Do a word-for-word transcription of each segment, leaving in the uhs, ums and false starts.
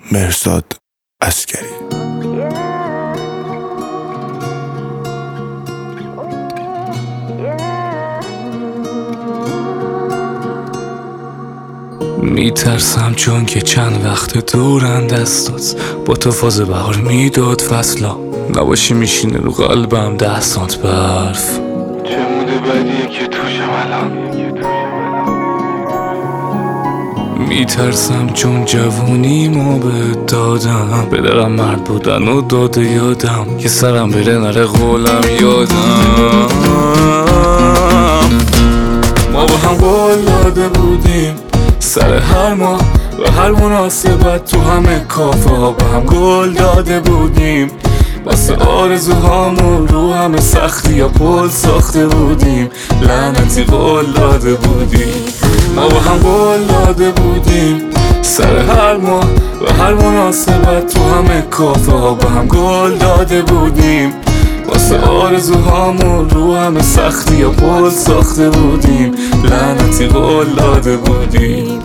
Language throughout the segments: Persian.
مهرزاد عسگری. میترسم چون که چند وقت دورن دستات با تو فاز بهار میداد فصلا نباشی میشینه رو قلبم ده سانت برف. چه موده بدیه که توشم الان. میترسم چون جوونی ما به دادم پدرم مرد بودن و داده یادم که سرم بره نره قولم یادم. ما با هم قول داده بودیم سر هر ماه و هر مناسبت تو همه کافه ها با هم گل داده بودیم واسه آرزوهامون رو همه سختی یا پل ساخته بودیم لعنتی قول داده بودیم. ما با هم قول داده بودیم سر هر ماه و هر مناسبت تو همه کافه ها با هم گل داده بودیم واسه آرزوهامون رو همه سختی یا پل ساخته بودیم لعنتی قول داده بودیم.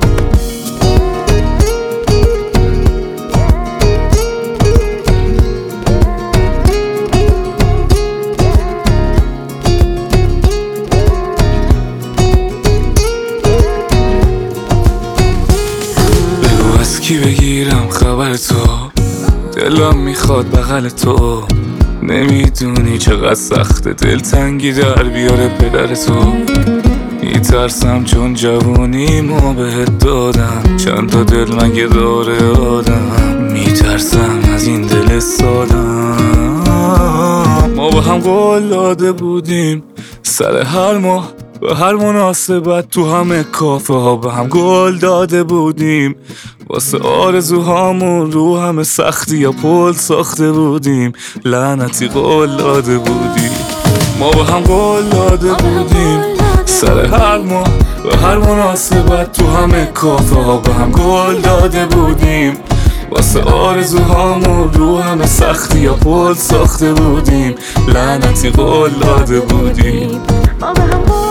بگو از کی بگیرم خبر تو دلم میخواد بغل تو نمیدونی چقدر سخته دلتنگی در بیاره پدر تو. میترسم چون جوونی ما بهت دادم چند تا دل مگه داره آدم. میترسم از این دل سادم. ما با هم قول داده بودیم سر هر ماه و هر مناسبت تو همه کافه ها با هم گل داده بودیم واسه آرزوهامون رو همه سختی یا پل ساخته بودیم لعنتی قول داده بودیم. ما با هم قول داده بودیم سر هر ماه و هر مناسبت تو همه کافه ها با هم گل داده بودیم واسه آرزوهامون رو همه سختی یا پل ساخته بودیم لعنتی قول داده بودیم. ما به هم